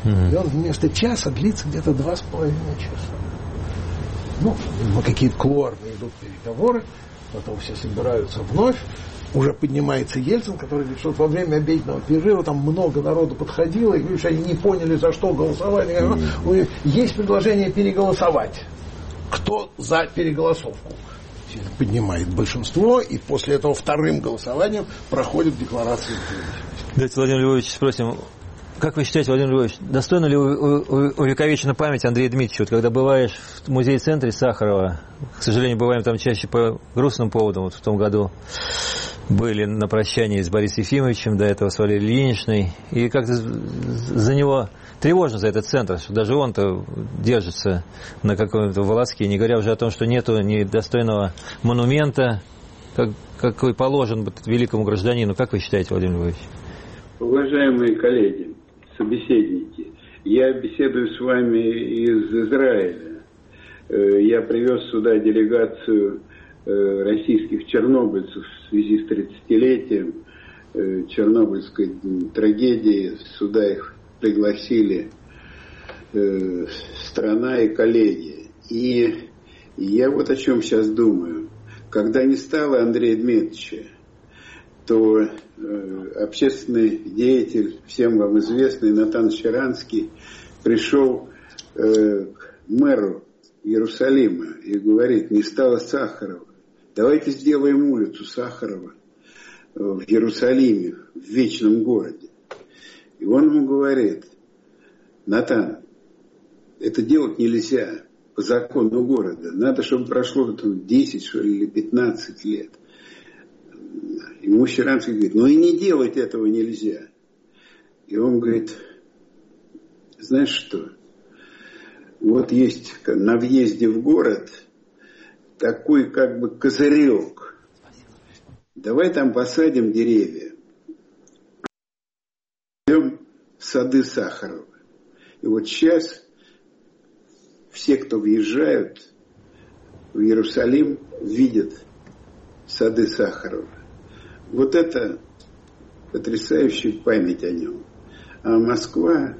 И он вместо часа длится где-то 2,5 часа. Ну, какие-то кулуарные идут переговоры, потом все собираются вновь. Уже поднимается Ельцин, который говорит, что во время обеденного перерыва там много народу подходило, и говорит, что они не поняли, за что голосовали. Есть предложение переголосовать. Кто за переголосовку? Поднимает большинство, и после этого вторым голосованием проходит декларация. Давайте, Владимир Львович, спросим, как вы считаете, Владимир Львович, достойна ли увековечена память Андрея Дмитриевича? Вот когда бываешь в музее-центре Сахарова, к сожалению, бываем там чаще по грустным поводам, вот в том году были на прощании с Борисом Ефимовичем, до этого с Валерией Ильиничной, и как-то за него тревожно, за этот центр, что даже он-то держится на каком-то волоске, не говоря уже о том, что нету ни достойного монумента, какой положен великому гражданину. Как вы считаете, Владимир Львович? Уважаемые коллеги, собеседники, я беседую с вами из Израиля. Я привез сюда делегацию российских чернобыльцев в связи с 30-летием чернобыльской трагедии. Сюда их пригласили страна и коллеги. И я вот о чем сейчас думаю. Когда не стало Андрея Дмитриевича, то общественный деятель, всем вам известный, Натан Щеранский, пришел к мэру Иерусалима и говорит, не стало Сахарова. Давайте сделаем улицу Сахарова в Иерусалиме, в вечном городе. И он ему говорит, Натан, это делать нельзя по закону города. Надо, чтобы прошло 10, что ли, или 15 лет. Ему Щеранский говорит, ну и не делать этого нельзя. И он говорит, знаешь что, вот есть на въезде в город такой как бы козырек. Давай там посадим деревья. Идем в сады Сахарова. И вот сейчас все, кто въезжают в Иерусалим, видят сады Сахарова. Вот это потрясающая память о нем. А Москва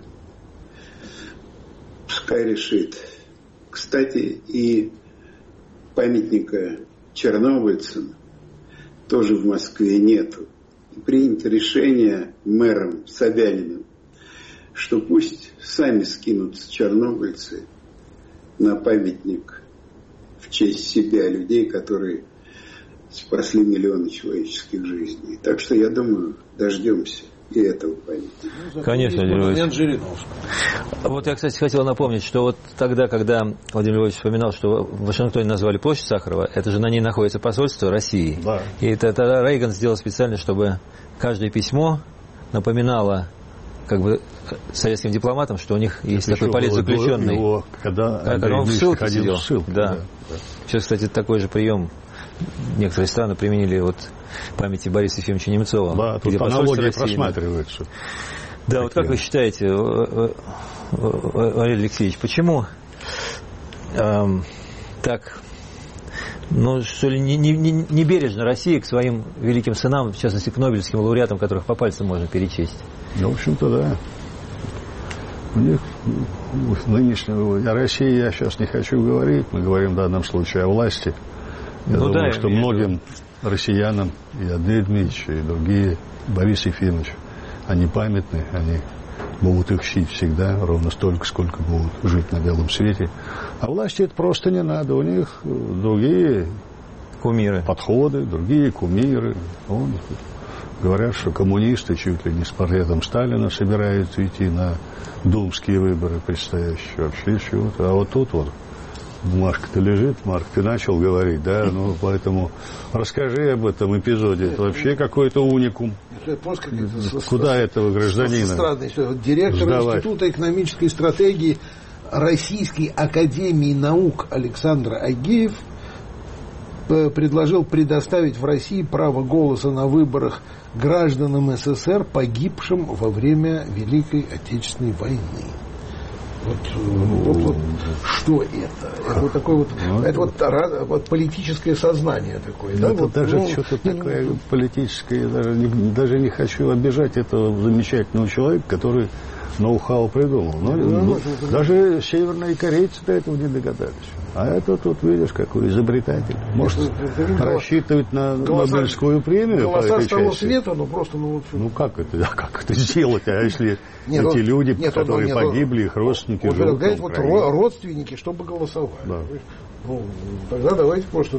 пускай решит. Кстати, и памятника чернобыльцам тоже в Москве нету. И принято решение мэром Собяниным, что пусть сами скинутся чернобыльцы на памятник в честь себя, людей, которые спасли миллионы человеческих жизней. Так что, я думаю, дождемся и этого памятника. Конечно, Владимир Львович. Вот я, кстати, хотел напомнить, что вот тогда, когда Владимир Львович вспоминал, что в Вашингтоне назвали площадь Сахарова, это же на ней находится посольство России. Да. И тогда Рейган сделал специально, чтобы каждое письмо напоминало как бы советским дипломатам, что у них есть такой политзаключенный. Его, когда он в ссылке сидел. Да. Сейчас, кстати, такой же прием некоторые страны применили вот памяти Бориса Ефимовича Немцова. Да, тут аналогии просматриваются. Да, вот как вы считаете, Валерий Алексеевич, почему так, ну, что ли, не бережно Россия к своим великим сынам, в частности, к нобелевским лауреатам, которых по пальцам можно перечесть? Ну, в общем-то, да. У них нынешнего... О России я сейчас не хочу говорить. Мы говорим в данном случае о власти. Я думаю, что многим россиянам, и Андрей Дмитриевич, и другие, Борис Ефимович, они памятны, они будут их чтить всегда, ровно столько, сколько будут жить на белом свете. А власти это просто не надо. У них другие кумиры, подходы, другие кумиры. Говорят, что коммунисты чуть ли не с портретом Сталина собираются идти на думские выборы предстоящие. Вообще чего-то. А вот тут вот бумажка-то лежит, Марк, ты начал говорить, да, ну, поэтому расскажи об этом эпизоде. Это вообще какой-то уникум. Куда этого гражданина директор сдавать? Института экономической стратегии Российской академии наук Александр Агеев предложил предоставить в России право голоса на выборах гражданам СССР, погибшим во время Великой Отечественной войны. Вот что это? Это вот такое вот, это вот политическое сознание такое. Да? Это вот, даже что-то такое политическое, я даже не хочу обижать этого замечательного человека, который ноу-хау придумал. Даже северные корейцы до этого не догадались. А это тут, видишь, какой изобретатель. Может рассчитывать на Нобелевскую премию по этой того части. света, просто... Как это сделать? А если эти люди, которые погибли, их родственники живут на Украине? Родственники, чтобы голосовали. Да. Тогда давайте просто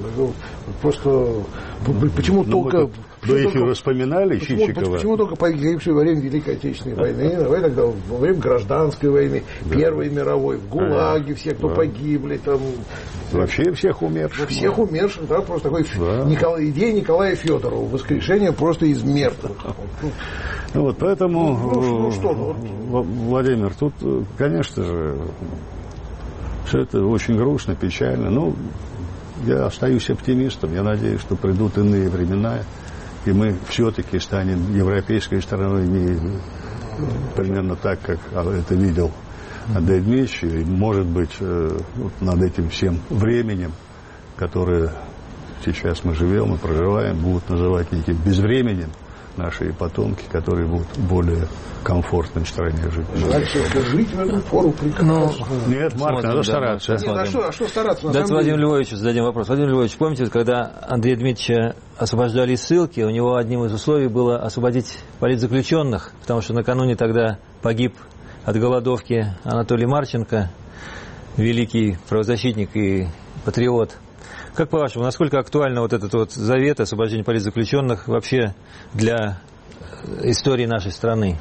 почему только... До эфира вспоминали Чичикова. Почему только погибшие во время Великой Отечественной войны? Давай тогда во время Гражданской войны, Первой мировой, в ГУЛАГе все, кто погибли там. Вообще всех умерших. Всех умерших, да, просто такой идея Николая Федорова, воскрешение просто из мертвых. Поэтому, Владимир, тут, конечно же, все это очень грустно, печально. Я остаюсь оптимистом. Я надеюсь, что придут иные времена, и мы все-таки станем европейской страной не примерно так, как это видел Андрей Дмитриевич. И, может быть, над этим всем временем, которое сейчас мы живем и проживаем, будут называть неким безвременем наши потомки, которые будут в более комфортной стране жить. Жить в эту пору прекрасно. Нет, Марк, надо стараться. А что стараться? Давайте Владимиру Львовичу зададим вопрос. Владимир Львович, помните, когда Андрея Дмитриевича освобождали из ссылки, у него одним из условий было освободить политзаключенных, потому что накануне тогда погиб от голодовки Анатолий Марченко, великий правозащитник и патриот. Как по-вашему, насколько актуально вот этот вот завет освобождения политзаключенных вообще для истории нашей страны?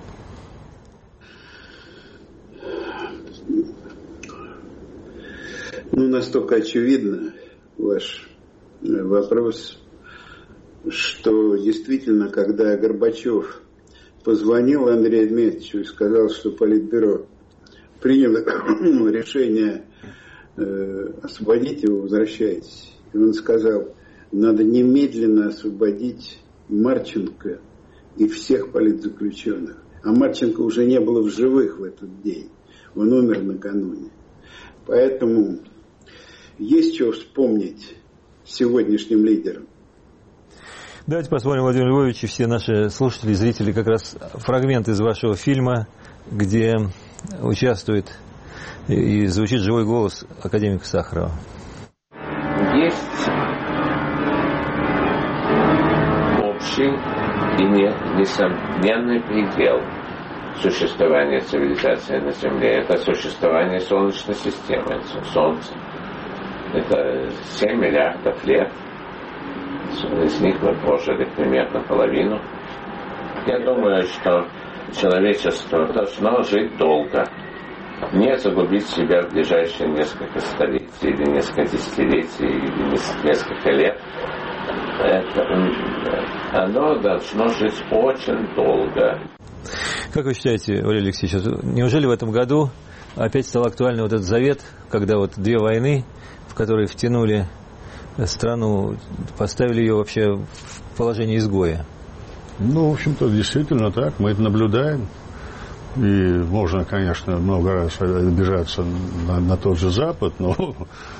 Настолько очевидно ваш вопрос, что действительно, когда Горбачев позвонил Андрею Дмитриевичу и сказал, что Политбюро приняло решение освободить его, возвращайтесь. И он сказал, надо немедленно освободить Марченко и всех политзаключенных. А Марченко уже не было в живых в этот день. Он умер накануне. Поэтому есть что вспомнить сегодняшним лидерам. Давайте посмотрим, Владимир Львович, и все наши слушатели, зрители, как раз фрагмент из вашего фильма, где участвует и звучит живой голос академика Сахарова. Есть общий и несомненный предел существования цивилизации на Земле. Это существование Солнечной системы, Солнце. Это 7 миллиардов лет. Из них мы прожили примерно половину. Я думаю, что человечество должно жить долго. Не загубить себя в ближайшие несколько столетий, или несколько десятилетий, или несколько лет. Оно должно жить очень долго. Как вы считаете, Валерий Алексеевич, неужели в этом году опять стал актуальный вот этот завет, когда вот 2 войны, в которые втянули страну, поставили ее вообще в положение изгоя? В общем-то, действительно так, мы это наблюдаем. И можно, конечно, много раз обижаться на тот же Запад, но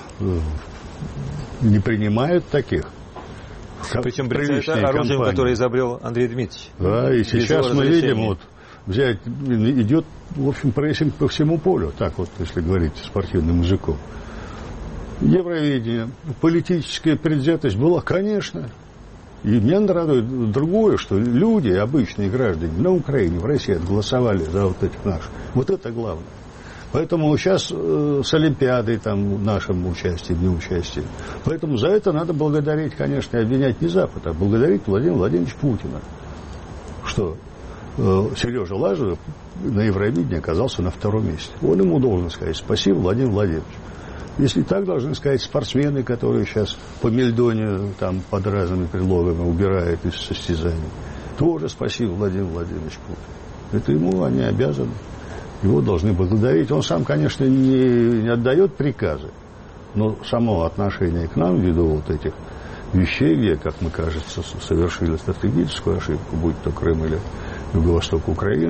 не принимают таких. Причем это оружием, которое изобрел Андрей Дмитриевич. Да, и сейчас мы видим, идет, в общем, прессинг по всему полю, так вот, если говорить спортивным языком. Евровидение, политическая предвзятость была, конечно. И меня радует другое, что люди, обычные граждане на Украине, в России отголосовали за вот этих наших. Вот это главное. Поэтому сейчас с Олимпиадой, нашим участием, неучастием. Поэтому за это надо благодарить, конечно, и обвинять не Запад, а благодарить Владимира Владимировича Путина. Что Сережа Лазарев на Евровидении оказался на 2-м месте. Он ему должен сказать спасибо, Владимир Владимирович. Если так должны сказать спортсмены, которые сейчас по Мельдоне под разными предлогами убирают из состязаний, тоже спасибо, Владимир Владимирович Путин. Это ему они обязаны. Его должны благодарить. Он сам, конечно, не отдает приказы, но само отношение к нам, ввиду вот этих вещей, где, как мне кажется, совершили стратегическую ошибку, будь то Крым или юго-восток Украины,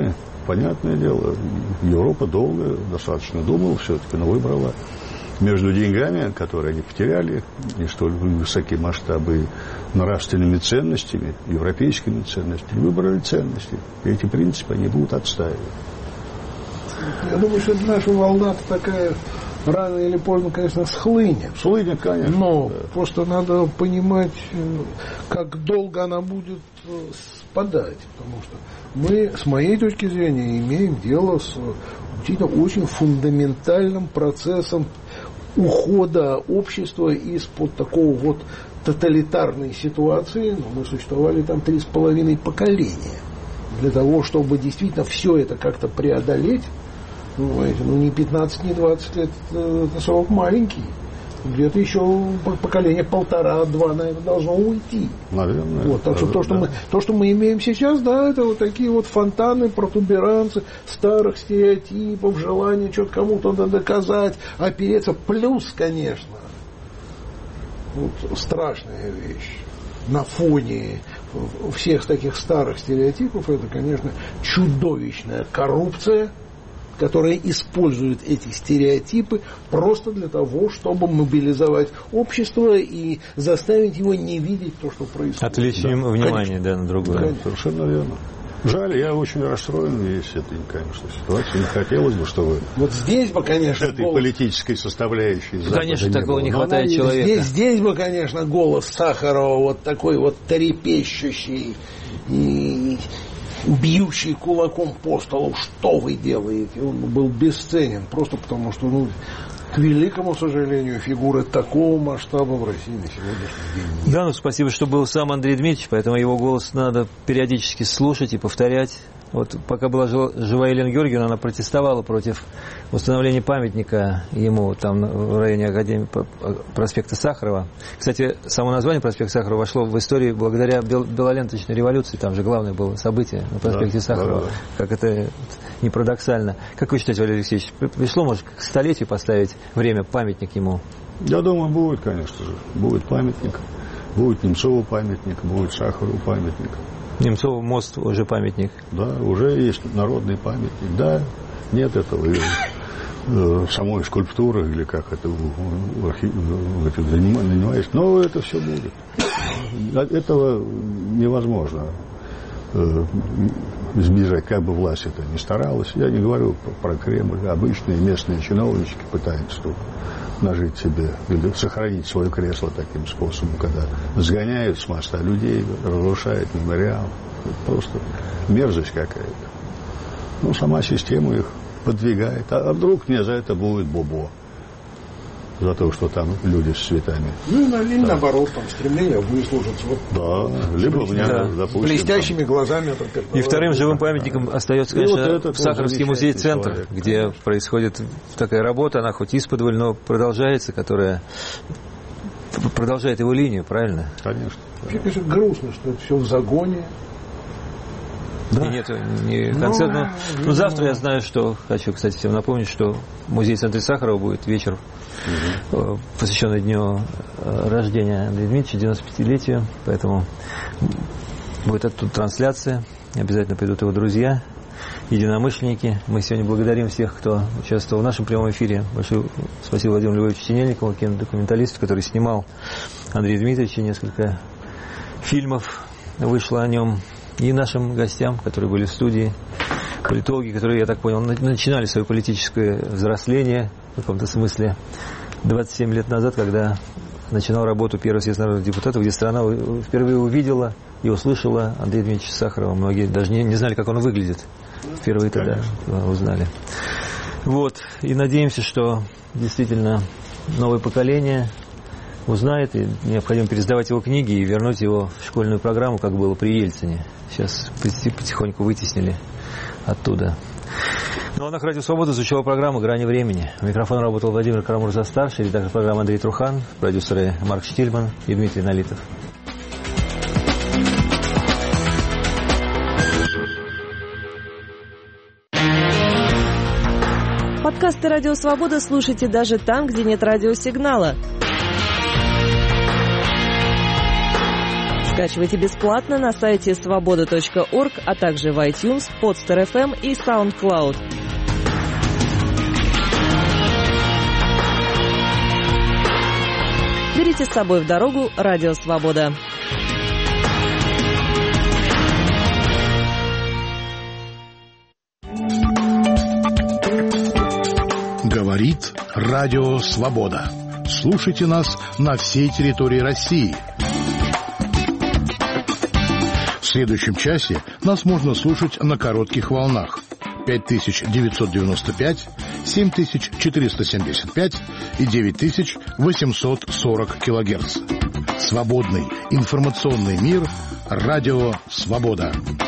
понятное дело, Европа долго достаточно думала все-таки, но выбрала между деньгами, которые они потеряли, не столь высокие масштабы, нравственными ценностями, европейскими ценностями, выбрали ценности. И эти принципы они будут отстаивать. Я думаю, что наша волна такая рано или поздно, конечно, схлынет. Схлынет, конечно. Но просто надо понимать, как долго она будет спадать. Потому что мы, с моей точки зрения, имеем дело с очень фундаментальным процессом ухода общества из-под такого вот тоталитарной ситуации. Мы существовали там 3,5 поколения. Для того, чтобы действительно все это как-то преодолеть, не 15, не 20 лет, это срок маленький. Где-то еще поколение 1,5-2, наверное, должно уйти. Наверное. Вот, так что то, что мы имеем сейчас, да, это вот такие вот фонтаны, протуберанцы старых стереотипов, желание что-то кому-то доказать, опереться. Плюс, конечно, вот страшная вещь на фоне всех таких старых стереотипов, это, конечно, чудовищная коррупция, которая использует эти стереотипы просто для того, чтобы мобилизовать общество и заставить его не видеть то, что происходит. Отвлечь внимание, да, на другое. Конечно. Совершенно верно. Жаль, я очень расстроен весь этой, конечно, ситуацией. Не хотелось бы, чтобы вот здесь бы, конечно, этой политической составляющей Запада конечно, такого не хватает человека. Здесь бы, конечно, голос Сахарова вот такой вот трепещущий и бьющий кулаком по столу, что вы делаете, он был бесценен, просто потому что, к великому сожалению, фигуры такого масштаба в России на сегодняшний день нет. Да, спасибо, что был сам Андрей Дмитриевич, поэтому его голос надо периодически слушать и повторять. Вот пока была жива Елена Георгиевна, она протестовала против установления памятника ему там в районе Академии проспекта Сахарова. Кстати, само название проспекта Сахарова вошло в историю благодаря белоленточной революции. Там же главное было событие на проспекте Сахарова. Да. Как это не парадоксально. Как вы считаете, Валерий Алексеевич, пришло, может, к столетию поставить время памятник ему? Я думаю, будет, конечно же. Будет памятник. Будет Немцову памятник, будет Сахарову памятник. Немцову мост уже памятник. Да, уже есть народный памятник. Да, нет этого самой скульптуры, или как это занимаюсь. Но это все будет. Этого невозможно избежать, как бы власть это ни старалась. Я не говорю про Кремль. Обычные местные чиновнички пытаются тут нажить себе или сохранить свое кресло таким способом, когда сгоняют с моста людей, разрушают мемориал. Это просто мерзость какая-то. Сама система их подвигает. А вдруг мне за это будет бобо? За то, что там люди с цветами. Или наоборот, там стремление выслужиться. Либо у меня, допустим, блестящими глазами. И вторым живым памятником остается, конечно, Сахаровский музей-центр, где происходит такая работа, она хоть исподволь, но продолжается, которая продолжает его линию, правильно? Конечно. Вообще, конечно, грустно, что это все в загоне. Да. И нет ни концерта. Завтра я знаю, что хочу, кстати, всем напомнить, что в музее-центре Сахарова будет вечер, посвященный дню рождения Андрея Дмитриевича, 95-летию. Поэтому будет оттуда трансляция. Обязательно придут его друзья, единомышленники. Мы сегодня благодарим всех, кто участвовал в нашем прямом эфире. Большое спасибо Владимиру Львовичу Синельникову, кинодокументалисту, который снимал Андрея Дмитриевича. Несколько фильмов вышло о нем. И нашим гостям, которые были в студии, политологи, которые, я так понял, начинали свое политическое взросление в каком-то смысле 27 лет назад, когда начинал работу Первый съезд народных депутатов, где страна впервые увидела и услышала Андрея Дмитриевича Сахарова. Многие даже не знали, как он выглядит. Впервые тогда узнали. Вот. И надеемся, что действительно новое поколение узнает, и необходимо пересдавать его книги и вернуть его в школьную программу, как было при Ельцине. Сейчас потихоньку вытеснили оттуда. Ну а на Радио Свобода звучала программа «Грани времени». У микрофона работал Владимир Карамурза-старший, редактор программы Андрей Трухан, продюсеры Марк Штильман и Дмитрий Налитов. Подкасты «Радио Свобода» слушайте даже там, где нет радиосигнала. Скачивайте бесплатно на сайте svoboda.org, а также в iTunes, Podster.fm и SoundCloud. Берите с собой в дорогу Радио Свобода. Говорит Радио Свобода. Слушайте нас на всей территории России. В следующем часе нас можно слушать на коротких волнах 5995, 7475 и 9840 килогерц. Свободный информационный мир. Радио Свобода.